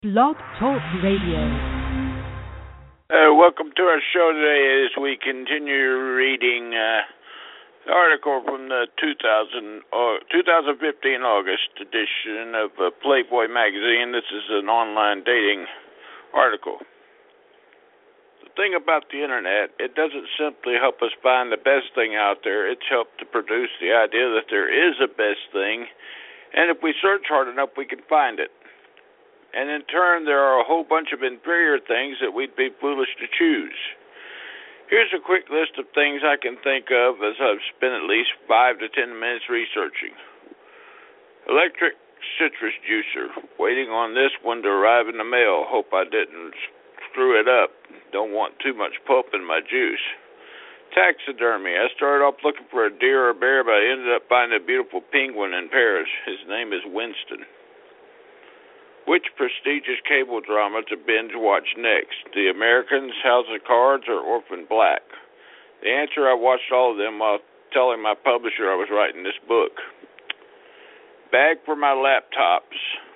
Blog Talk Radio. Welcome to our show today as we continue reading the article from the 2015 August edition of Playboy magazine. This is an online dating article. The thing about the internet, it doesn't simply help us find the best thing out there. It's helped to produce the idea that there is a best thing, and if we search hard enough, we can find it. And in turn, there are a whole bunch of inferior things that we'd be foolish to choose. Here's a quick list of things I can think of as I've spent at least 5 to 10 minutes researching. Electric citrus juicer. Waiting on this one to arrive in the mail. Hope I didn't screw it up. Don't want too much pulp in my juice. Taxidermy. I started off looking for a deer or a bear, but I ended up finding a beautiful penguin in Paris. His name is Winston. Which prestigious cable drama to binge watch next? The Americans, House of Cards, or Orphan Black? The answer, I watched all of them while telling my publisher I was writing this book. Bag for my laptops.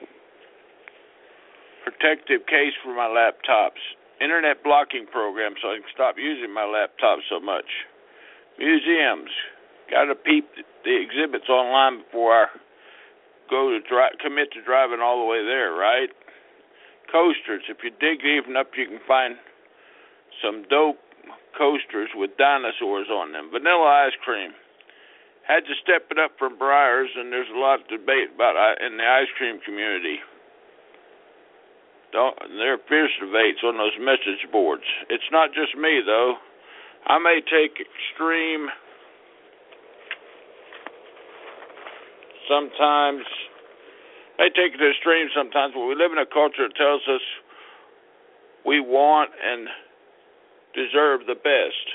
Protective case for my laptops. Internet blocking program so I can stop using my laptop so much. Museums. Got to peep the exhibits online before I commit to driving all the way there, right? Coasters. If you dig deep enough, you can find some dope coasters with dinosaurs on them. Vanilla ice cream. Had to step it up from Breyers, and there's a lot of debate about in the ice cream community. There are fierce debates on those message boards. It's not just me, though. I may take extreme. Sometimes, they take it to extreme sometimes, but we live in a culture that tells us we want and deserve the best.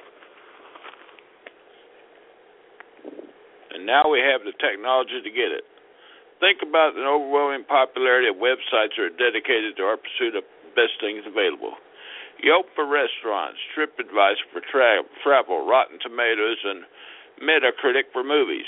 And now we have the technology to get it. Think about an overwhelming popularity of websites that are dedicated to our pursuit of best things available. Yelp for restaurants, TripAdvisor for travel, Rotten Tomatoes, and Metacritic for movies.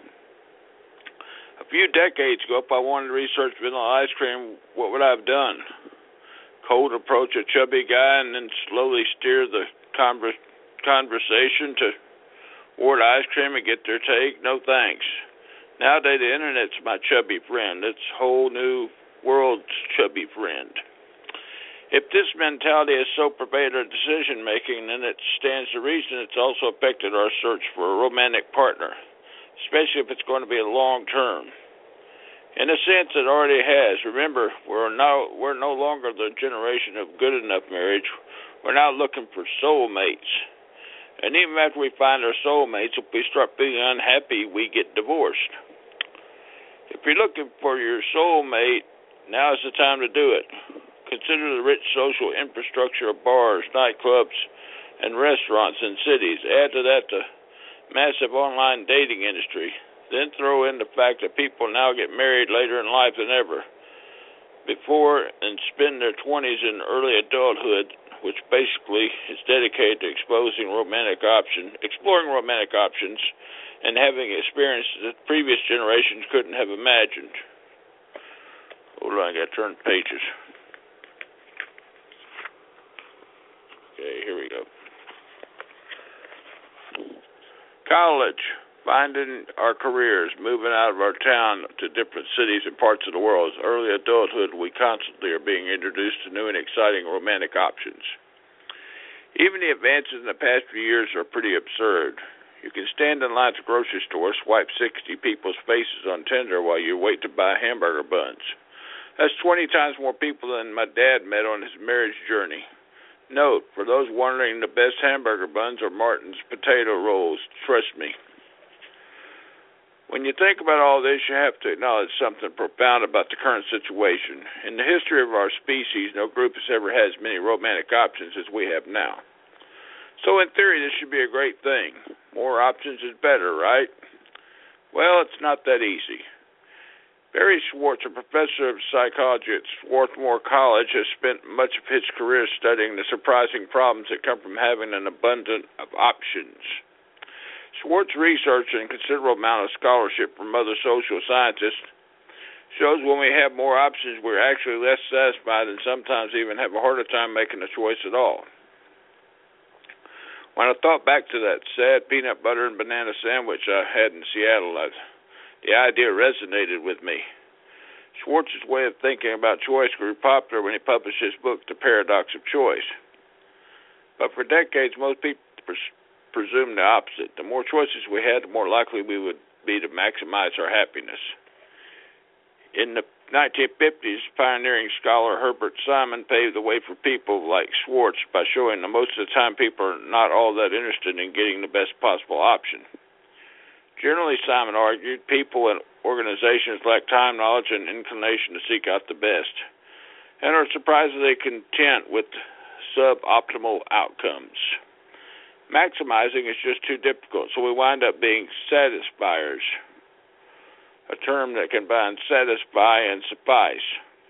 A few decades ago, if I wanted to research vanilla ice cream, what would I have done? Cold approach a chubby guy and then slowly steer the conversation toward ice cream and get their take? No thanks. Nowadays, the internet's my chubby friend. It's a whole new world's chubby friend. If this mentality has so pervaded our decision-making, then it stands to reason it's also affected our search for a romantic partner, especially if it's going to be a long term. In a sense, it already has. Remember, we're no longer the generation of good enough marriage. We're now looking for soulmates. And even after we find our soulmates, if we start feeling unhappy, we get divorced. If you're looking for your soulmate, now is the time to do it. Consider the rich social infrastructure of bars, nightclubs, and restaurants in cities. Add to that the massive online dating industry. Then throw in the fact that people now get married later in life than ever before and spend their 20s in early adulthood, which basically is dedicated to exploring romantic options and having experiences that previous generations couldn't have imagined. Hold on, I got to turn pages. Okay, here we go. College, finding our careers, moving out of our town to different cities and parts of the world. As early adulthood, we constantly are being introduced to new and exciting romantic options. Even the advances in the past few years are pretty absurd. You can stand in line at the grocery store, swipe 60 people's faces on Tinder while you wait to buy hamburger buns. That's 20 times more people than my dad met on his marriage journey. Note, for those wondering, the best hamburger buns are Martin's potato rolls. Trust me. When you think about all this, you have to acknowledge something profound about the current situation. In the history of our species, no group has ever had as many romantic options as we have now. So in theory, this should be a great thing. More options is better, right? Well, it's not that easy. Barry Schwartz, a professor of psychology at Swarthmore College, has spent much of his career studying the surprising problems that come from having an abundance of options. Schwartz research and considerable amount of scholarship from other social scientists Shows when we have more options, we're actually less satisfied and sometimes even have a harder time making a choice at all. When I thought back to that sad peanut butter and banana sandwich I had in Seattle, the idea resonated with me. Schwartz's way of thinking about choice grew popular when he published his book, The Paradox of Choice. But for decades, most people presumed the opposite. The more choices we had, the more likely we would be to maximize our happiness. In the 1950s, pioneering scholar Herbert Simon paved the way for people like Schwartz by showing that most of the time people are not all that interested in getting the best possible option. Generally, Simon argued, people and organizations lack time, knowledge, and inclination to seek out the best, and are surprisingly content with suboptimal outcomes. Maximizing is just too difficult, so we wind up being satisfiers, a term that combines satisfy and suffice.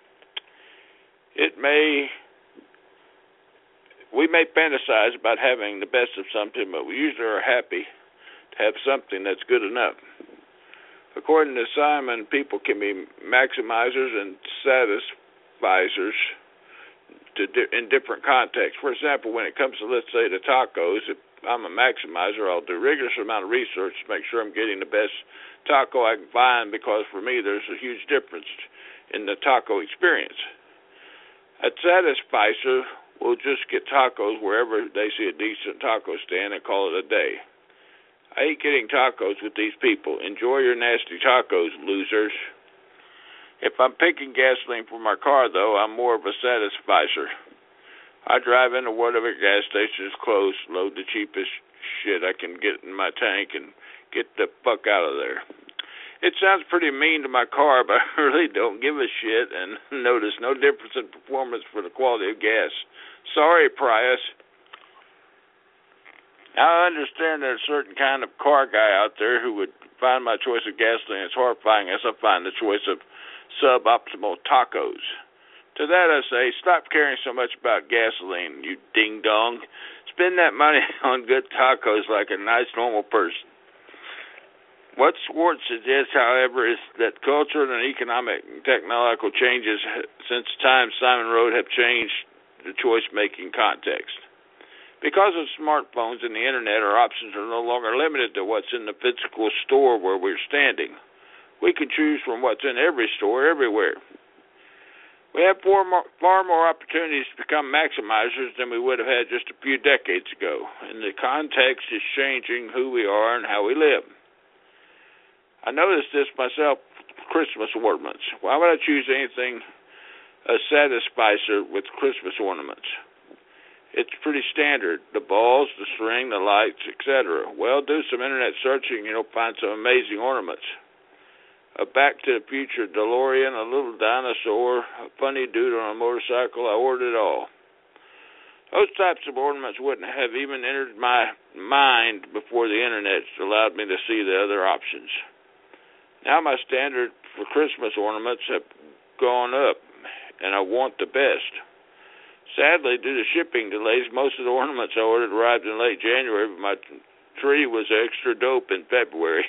We may fantasize about having the best of something, but we usually are happy to have something that's good enough. According to Simon, people can be maximizers and satisficers in different contexts. For example, when it comes to, let's say, the tacos, if I'm a maximizer, I'll do a rigorous amount of research to make sure I'm getting the best taco I can find, because for me there's a huge difference in the taco experience. A satisficer will just get tacos wherever they see a decent taco stand and call it a day. I hate getting tacos with these people. Enjoy your nasty tacos, losers. If I'm picking gasoline for my car, though, I'm more of a satisficer. I drive into whatever gas station is close, load the cheapest shit I can get in my tank, and get the fuck out of there. It sounds pretty mean to my car, but I really don't give a shit and notice no difference in performance for the quality of gas. Sorry, Prius. Now, I understand there's a certain kind of car guy out there who would find my choice of gasoline as horrifying as I find the choice of suboptimal tacos. To that I say, stop caring so much about gasoline, you ding-dong. Spend that money on good tacos like a nice, normal person. What Schwartz suggests, however, is that cultural and economic and technological changes since the time Simon wrote have changed the choice-making context. Because of smartphones and the Internet, our options are no longer limited to what's in the physical store where we're standing. We can choose from what's in every store everywhere. We have far more opportunities to become maximizers than we would have had just a few decades ago, and the context is changing who we are and how we live. I noticed this myself with Christmas ornaments. Why would I choose anything a satisficer with Christmas ornaments? It's pretty standard. The balls, the string, the lights, etc. Well, do some internet searching, you'll find some amazing ornaments. A Back to the Future DeLorean, a little dinosaur, a funny dude on a motorcycle. I ordered it all. Those types of ornaments wouldn't have even entered my mind before the internet allowed me to see the other options. Now my standard for Christmas ornaments have gone up, and I want the best. Sadly, due to shipping delays, most of the ornaments I ordered arrived in late January, but my tree was extra dope in February.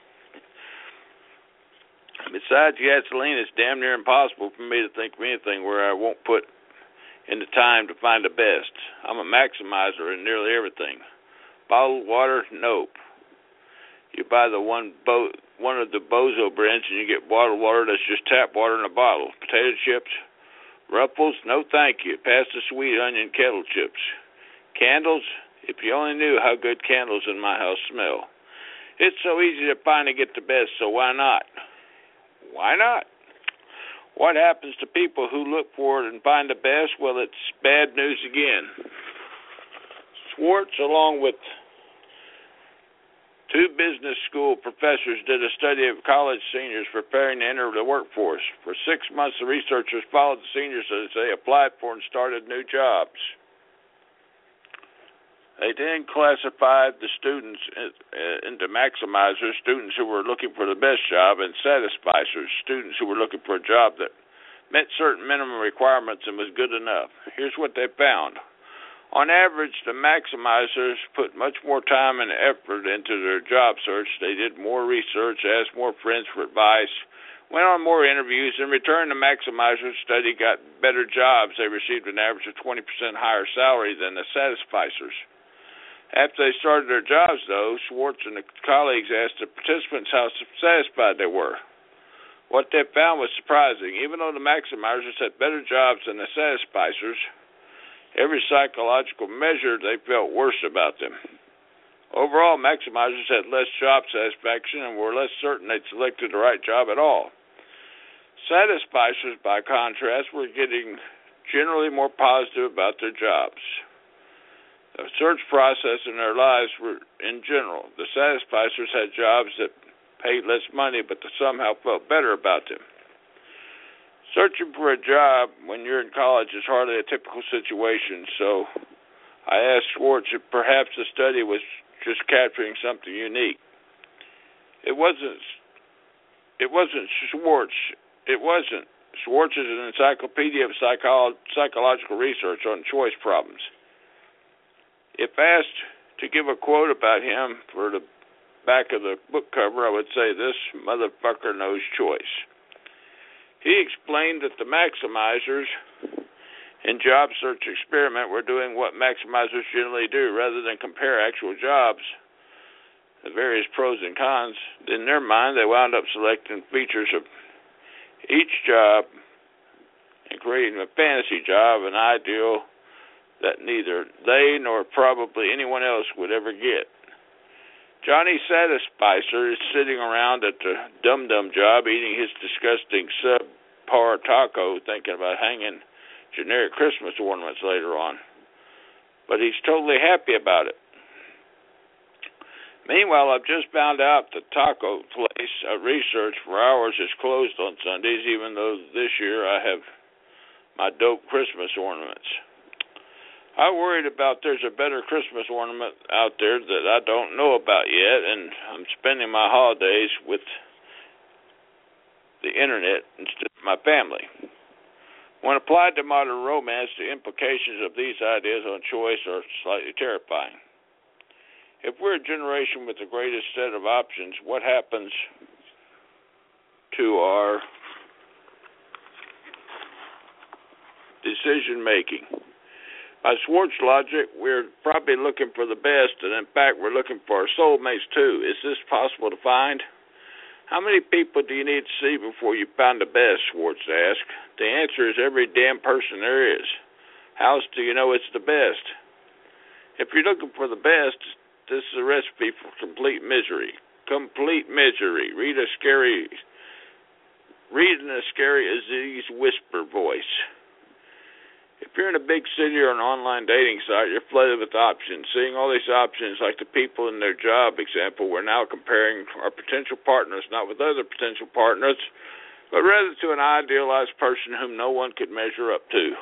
Besides gasoline, it's damn near impossible for me to think of anything where I won't put in the time to find the best. I'm a maximizer in nearly everything. Bottled water, nope. You buy one of the Bozo brands and you get bottled water that's just tap water in a bottle. Potato chips, Ruffles, no thank you. Pass the sweet onion kettle chips. Candles, if you only knew how good candles in my house smell. It's so easy to find and get the best, so why not? Why not? What happens to people who look for it and find the best? Well, it's bad news again. Schwartz, along with two business school professors, did a study of college seniors preparing to enter the workforce. For 6 months, the researchers followed the seniors as they applied for and started new jobs. They then classified the students into maximizers, students who were looking for the best job, and satisficers, students who were looking for a job that met certain minimum requirements and was good enough. Here's what they found. On average, the maximizers put much more time and effort into their job search. They did more research, asked more friends for advice, Went on more interviews. In return, the maximizers study got better jobs. They received an average of 20% higher salary than the satisficers. After they started their jobs, though, Schwartz and the colleagues asked the participants how satisfied they were. What they found was surprising. Even though the maximizers had better jobs than the satisficers, every psychological measure they felt worse about them. Overall, maximizers had less job satisfaction and were less certain they'd selected the right job at all. Satisficers, by contrast, were getting generally more positive about their jobs. The search process in their lives were in general. The satisficers had jobs that paid less money, but they somehow felt better about them. Searching for a job when you're in college is hardly a typical situation, so I asked Schwartz if perhaps the study was just capturing something unique. It wasn't Schwartz. It wasn't. Schwartz is an encyclopedia of psychological research on choice problems. If asked to give a quote about him for the back of the book cover, I would say, "This motherfucker knows choice." He explained that the maximizers in job search experiment were doing what maximizers generally do. Rather than compare actual jobs, the various pros and cons, in their mind they wound up selecting features of each job and creating a fantasy job, an ideal that neither they nor probably anyone else would ever get. Johnny Satisficer is sitting around at the dum-dum job eating his disgusting subpar taco, thinking about hanging generic Christmas ornaments later on. But he's totally happy about it. Meanwhile, I've just found out the taco place I researched for hours is closed on Sundays, even though this year I have my dope Christmas ornaments. I worried about there's a better Christmas ornament out there that I don't know about yet, and I'm spending my holidays with the internet instead of my family. When applied to modern romance, the implications of these ideas on choice are slightly terrifying. If we're a generation with the greatest set of options, what happens to our decision-making? By Schwartz logic, we're probably looking for the best, and in fact, we're looking for our soulmates too. Is this possible to find? How many people do you need to see before you find the best, Schwartz asked. The answer is every damn person there is. How else do you know it's the best? If you're looking for the best, this is a recipe for complete misery. Complete misery. Read in a scary Aziz whisper voice. If you're in a big city or an online dating site, you're flooded with options. Seeing all these options, like the people in their job example, we're now comparing our potential partners not with other potential partners, but rather to an idealized person whom no one could measure up to.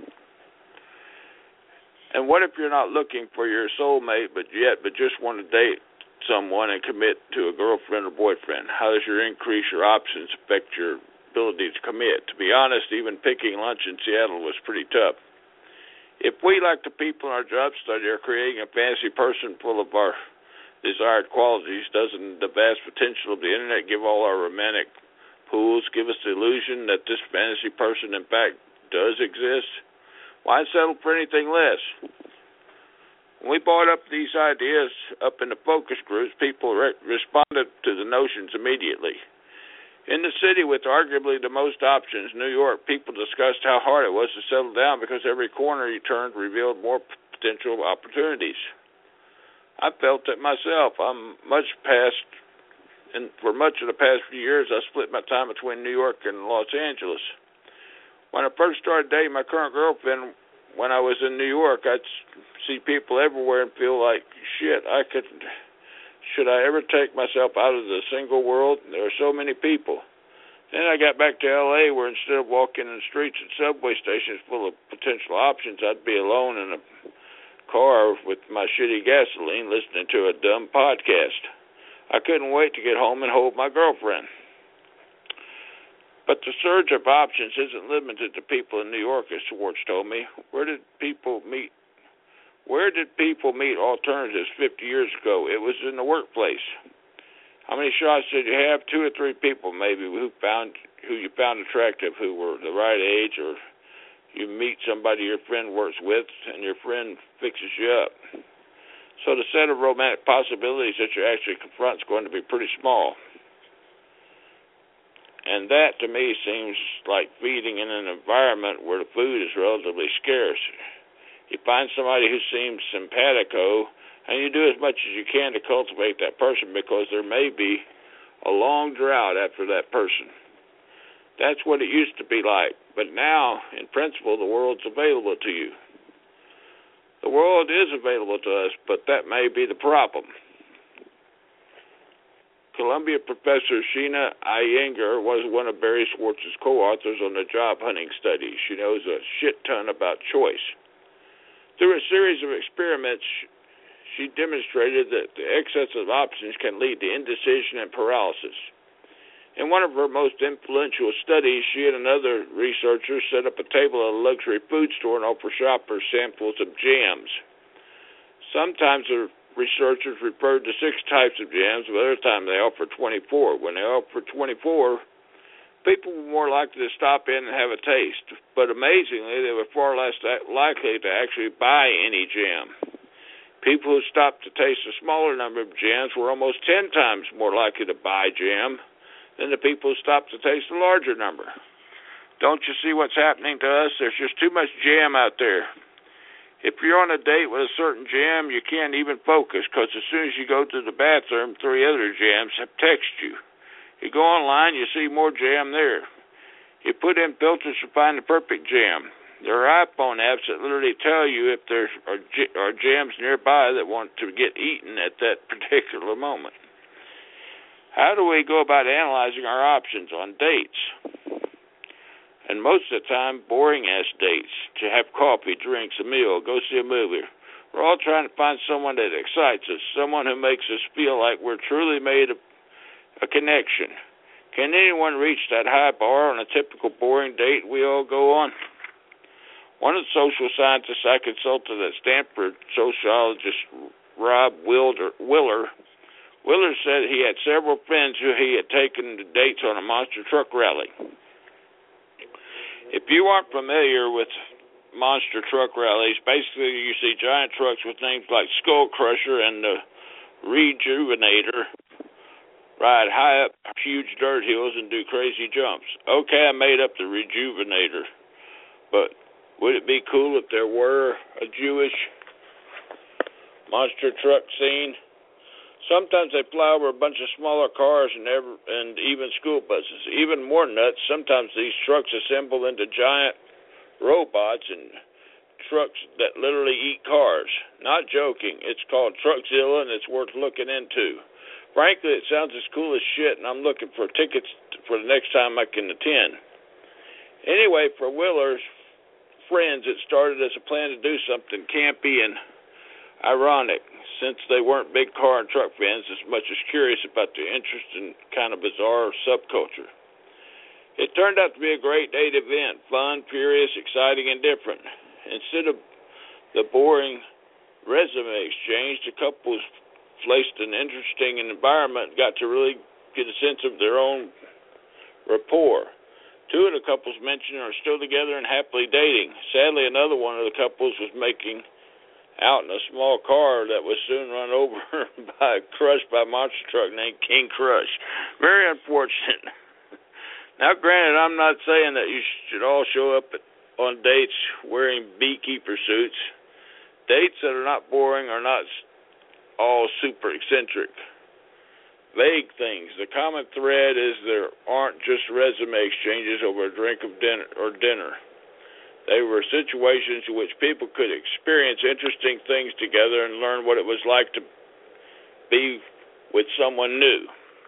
And what if you're not looking for your soulmate but just want to date someone and commit to a girlfriend or boyfriend? How does your increase your options affect your ability to commit? To be honest, even picking lunch in Seattle was pretty tough. If we, like the people in our job study, are creating a fantasy person full of our desired qualities, doesn't the vast potential of the internet give all our romantic pools, give us the illusion that this fantasy person in fact does exist? Why settle for anything less? When we brought up these ideas up in the focus groups, people responded to the notions immediately. In the city with arguably the most options, New York, people discussed how hard it was to settle down because every corner you turned revealed more potential opportunities. I felt it myself. For much of the past few years, I split my time between New York and Los Angeles. When I first started dating my current girlfriend, when I was in New York, I'd see people everywhere and feel like, shit, should I ever take myself out of the single world? There are so many people. Then I got back to L.A., where instead of walking in the streets and subway stations full of potential options, I'd be alone in a car with my shitty gasoline listening to a dumb podcast. I couldn't wait to get home and hold my girlfriend. But the surge of options isn't limited to people in New York, as Schwartz told me. Where did people meet alternatives 50 years ago? It was in the workplace. How many shots did you have? 2 or 3 people maybe who you found attractive, who were the right age, or you meet somebody your friend works with and your friend fixes you up. So the set of romantic possibilities that you actually confront is going to be pretty small. And that, to me, seems like feeding in an environment where the food is relatively scarce. You find somebody who seems simpatico, and you do as much as you can to cultivate that person, because there may be a long drought after that person. That's what it used to be like. But now, in principle, the world's available to you. The world is available to us, but that may be the problem. Columbia professor Sheena Iyengar was one of Barry Schwartz's co-authors on the job hunting study. She knows a shit ton about choice. Through a series of experiments, she demonstrated that the excess of options can lead to indecision and paralysis. In one of her most influential studies, she and another researcher set up a table at a luxury food store and offered shoppers samples of jams. Sometimes the researchers referred to 6 types of jams, but other times they offered 24. When they offered 24, people were more likely to stop in and have a taste. But amazingly, they were far less likely to actually buy any jam. People who stopped to taste a smaller number of jams were almost 10 times more likely to buy jam than the people who stopped to taste a larger number. Don't you see what's happening to us? There's just too much jam out there. If you're on a date with a certain jam, you can't even focus, because as soon as you go to the bathroom, 3 other jams have texted you. You go online, you see more jam there. You put in filters to find the perfect jam. There are iPhone apps that literally tell you if there are jams nearby that want to get eaten at that particular moment. How do we go about analyzing our options on dates? And most of the time, boring-ass dates, to have coffee, drinks, a meal, go see a movie. We're all trying to find someone that excites us, someone who makes us feel like we're truly made a connection. Can anyone reach that high bar on a typical boring date we all go on? One of the social scientists I consulted at Stanford, sociologist Rob Willer said he had several friends who he had taken to dates on a monster truck rally. If you aren't familiar with monster truck rallies, basically you see giant trucks with names like Skull Crusher and the Rejuvenator ride high up huge dirt hills and do crazy jumps. Okay, I made up the Rejuvenator, but would it be cool if there were a Jewish monster truck scene? Sometimes they fly over a bunch of smaller cars and even school buses. Even more nuts, sometimes these trucks assemble into giant robots and trucks that literally eat cars. Not joking. It's called Truckzilla, and it's worth looking into. Frankly, it sounds as cool as shit, and I'm looking for tickets for the next time I can attend. Anyway, for Willer's friends, it started as a plan to do something campy and ironic, since they weren't big car and truck fans as much as curious about the interesting kind of bizarre subculture. It turned out to be a great date event, fun, furious, exciting, and different. Instead of the boring resume exchange, the couples placed an interesting environment, got to really get a sense of their own rapport. 2 of the couples mentioned are still together and happily dating. Sadly, another one of the couples was making out in a small car that was soon run over crushed by a monster truck named King Crush. Very unfortunate. Now, granted, I'm not saying that you should all show up on dates wearing beekeeper suits. Dates that are not boring are not all super eccentric. Vague things. The common thread is there aren't just resume exchanges over a drink of dinner. They were situations in which people could experience interesting things together and learn what it was like to be with someone new.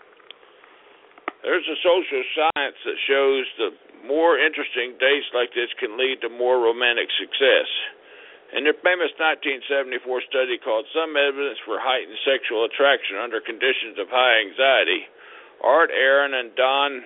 There's a social science that shows the more interesting dates like this can lead to more romantic success. In their famous 1974 study called Some Evidence for Heightened Sexual Attraction Under Conditions of High Anxiety, Art Aaron and Don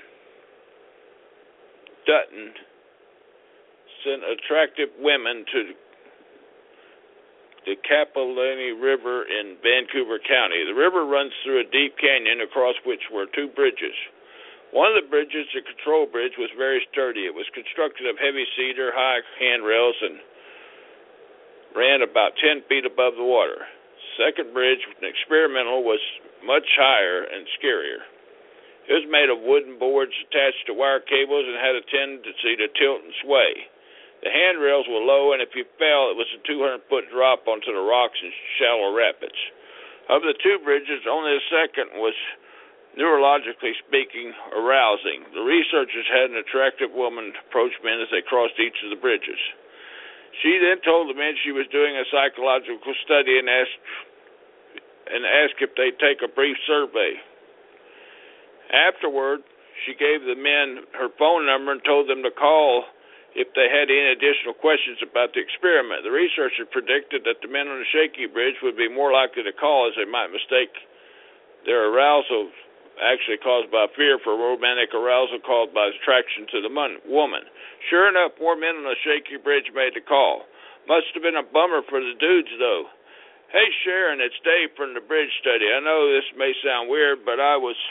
Dutton sent attractive women to the Capilano River in Vancouver County. The river runs through a deep canyon across which were two bridges. One of the bridges, the control bridge, was very sturdy. It was constructed of heavy cedar, high handrails, and ran about 10 feet above the water. The second bridge, an experimental, was much higher and scarier. It was made of wooden boards attached to wire cables and had a tendency to tilt and sway. The handrails were low, and if you fell, it was a 200-foot drop onto the rocks and shallow rapids. Of the two bridges, only the second was, neurologically speaking, arousing. The researchers had an attractive woman approach men as they crossed each of the bridges. She then told the men she was doing a psychological study and asked if they'd take a brief survey. Afterward, she gave the men her phone number and told them to call if they had any additional questions about the experiment. The researchers predicted that the men on the shaky bridge would be more likely to call, as they might mistake their arousal actually caused by fear for romantic arousal caused by attraction to the woman. Sure enough, more men on the shaky bridge made the call. Must have been a bummer for the dudes, though. Hey, Sharon, it's Dave from the bridge study. I know this may sound weird, but I was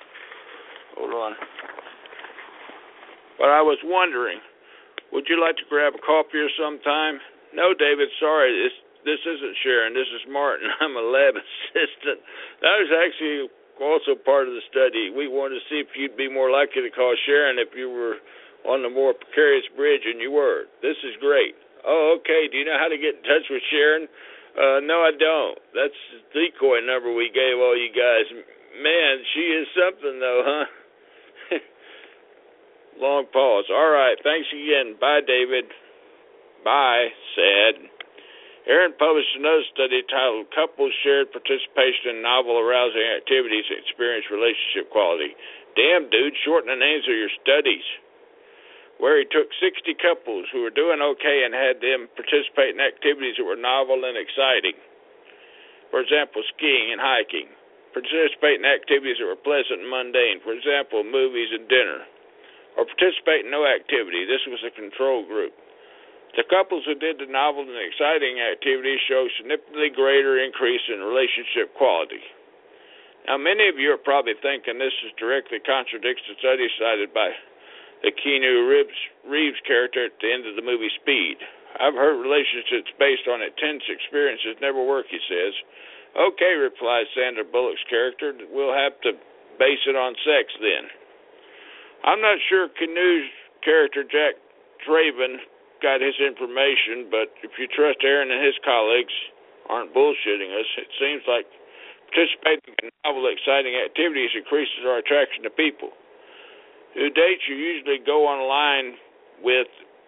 wondering, would you like to grab a coffee or sometime? No, David, sorry, this isn't Sharon. This is Martin. I'm a lab assistant. That was actually also part of the study. We wanted to see if you'd be more likely to call Sharon if you were on the more precarious bridge, and you were. This is great. Oh, okay. Do you know how to get in touch with Sharon? No, I don't. That's the decoy number we gave all you guys. Man, she is something, though, huh? Long pause. All right. Thanks again. Bye, David. Bye, sad. Aaron published another study titled Couples Shared Participation in Novel Arousing Activities and Experience Relationship Quality. Damn, dude, shorten the names of your studies. Where he took 60 couples who were doing okay and had them participate in activities that were novel and exciting. For example, skiing and hiking. Participate in activities that were pleasant and mundane. For example, movies and dinner. Or participate in no activity. This was a control group. The couples who did the novel and exciting activities showed significantly greater increase in relationship quality. Now, many of you are probably thinking this directly contradicts the study cited by the Keanu Reeves character at the end of the movie Speed. I've heard relationships based on intense experiences never work, he says. Okay, replies Sandra Bullock's character, we'll have to base it on sex then. I'm not sure Keanu's character, Jack Traven, got his information, but if you trust Aaron and his colleagues aren't bullshitting us, it seems like participating in novel, exciting activities increases our attraction to people. Do the dates you usually go online with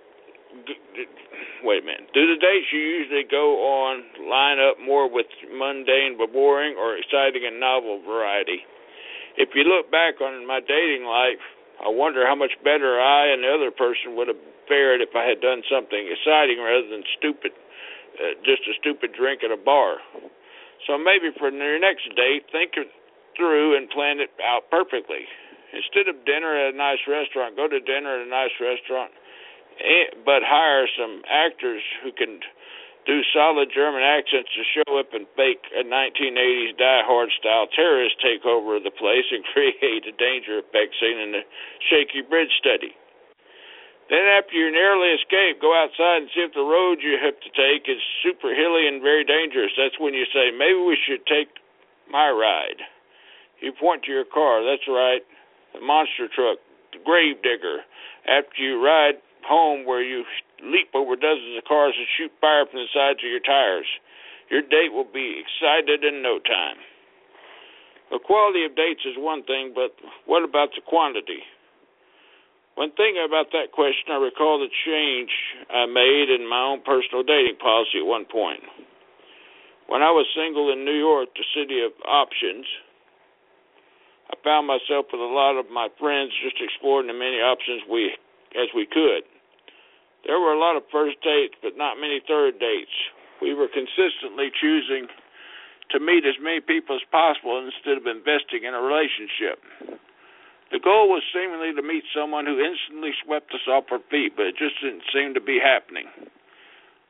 line up more with mundane but boring or exciting and novel variety? If you look back on my dating life, I wonder how much better I and the other person would have fared if I had done something exciting rather than just a stupid drink at a bar. So maybe for your next date, think it through and plan it out perfectly. Instead of dinner at a nice restaurant, go to dinner at a nice restaurant, but hire some actors who can do solid German accents to show up and fake a 1980s Die Hard style terrorist takeover of the place and create a danger effect scene in the shaky bridge study. Then after you narrowly escape, go outside and see if the road you have to take is super hilly and very dangerous. That's when you say, maybe we should take my ride. You point to your car. That's right. The monster truck, the grave digger. After you ride home where you leap over dozens of cars and shoot fire from the sides of your tires, your date will be excited in no time. The quality of dates is one thing, but what about the quantity? When thinking about that question, I recall the change I made in my own personal dating policy at one point. When I was single in New York, the city of options, I found myself with a lot of my friends just exploring as many options as we could. There were a lot of first dates, but not many third dates. We were consistently choosing to meet as many people as possible instead of investing in a relationship. The goal was seemingly to meet someone who instantly swept us off our feet, but it just didn't seem to be happening.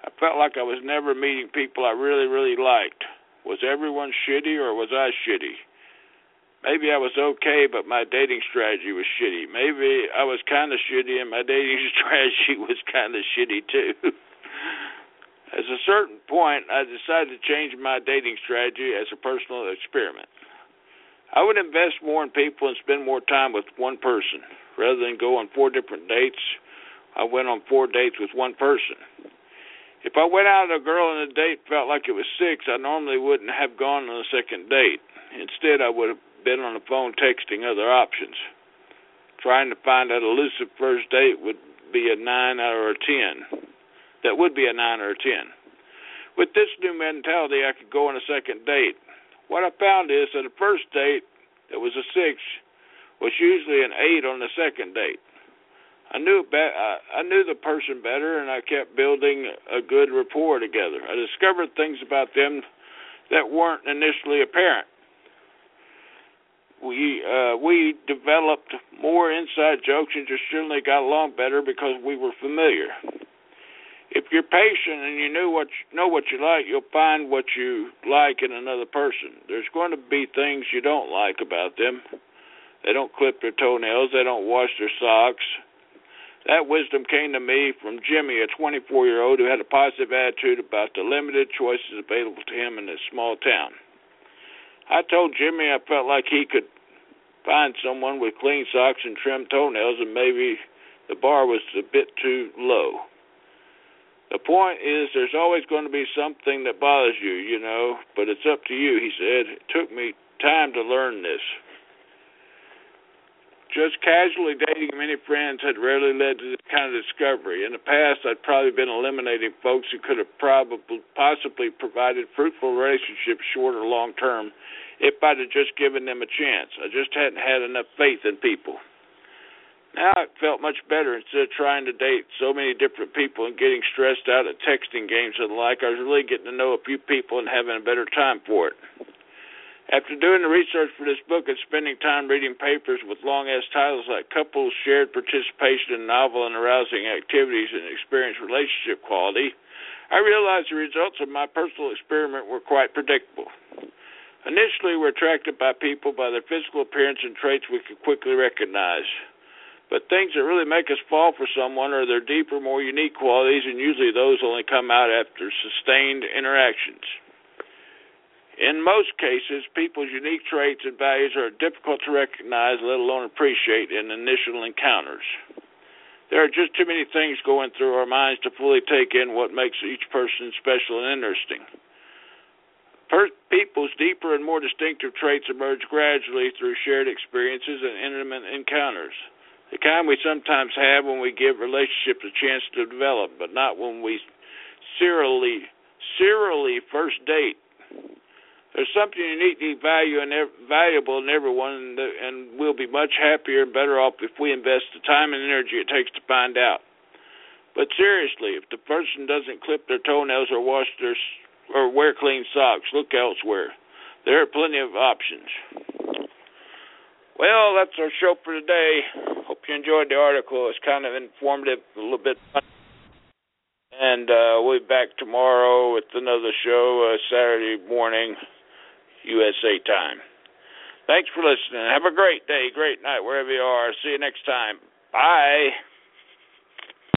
I felt like I was never meeting people I really, really liked. Was everyone shitty or was I shitty? Maybe I was okay, but my dating strategy was shitty. Maybe I was kind of shitty and my dating strategy was kind of shitty too. At a certain point, I decided to change my dating strategy as a personal experiment. I would invest more in people and spend more time with one person. Rather than go on 4 different dates, I went on 4 dates with one person. If I went out with a girl and the date felt like it was 6, I normally wouldn't have gone on a second date. Instead, I would have been on the phone texting other options. Trying to find that elusive first date would be a 9 out of 10. That would be a 9 or a 10. With this new mentality, I could go on a second date. What I found is that a first date that was a 6 was usually an 8 on the second date. I knew the person better, and I kept building a good rapport together. I discovered things about them that weren't initially apparent. We developed more inside jokes and just generally got along better because we were familiar. If you're patient and you know what you like, you'll find what you like in another person. There's going to be things you don't like about them. They don't clip their toenails. They don't wash their socks. That wisdom came to me from Jimmy, a 24-year-old who had a positive attitude about the limited choices available to him in this small town. I told Jimmy I felt like he could find someone with clean socks and trimmed toenails, and maybe the bar was a bit too low. The point is, there's always going to be something that bothers you, but it's up to you, he said. It took me time to learn this. Just casually dating many friends had rarely led to this kind of discovery. In the past, I'd probably been eliminating folks who could have possibly provided fruitful relationships, short or long term, if I'd have just given them a chance. I just hadn't had enough faith in people. Now it felt much better. Instead of trying to date so many different people and getting stressed out at texting games and the like, I was really getting to know a few people and having a better time for it. After doing the research for this book and spending time reading papers with long-ass titles like Couples Shared Participation in Novel and Arousing Activities and Experienced Relationship Quality, I realized the results of my personal experiment were quite predictable. Initially, we're attracted by people by their physical appearance and traits we can quickly recognize. But things that really make us fall for someone are their deeper, more unique qualities, and usually those only come out after sustained interactions. In most cases, people's unique traits and values are difficult to recognize, let alone appreciate, in initial encounters. There are just too many things going through our minds to fully take in what makes each person special and interesting. People's deeper and more distinctive traits emerge gradually through shared experiences and intimate encounters, the kind we sometimes have when we give relationships a chance to develop, but not when we serially first date. There's something uniquely valuable in everyone, and we'll be much happier and better off if we invest the time and energy it takes to find out. But seriously, if the person doesn't clip their toenails or wear clean socks, look elsewhere. There are plenty of options. Well, that's our show for today. Hope you enjoyed the article. It's kind of informative, a little bit fun. And we'll be back tomorrow with another show, Saturday morning, USA time. Thanks for listening. Have a great day, great night, wherever you are. See you next time. Bye.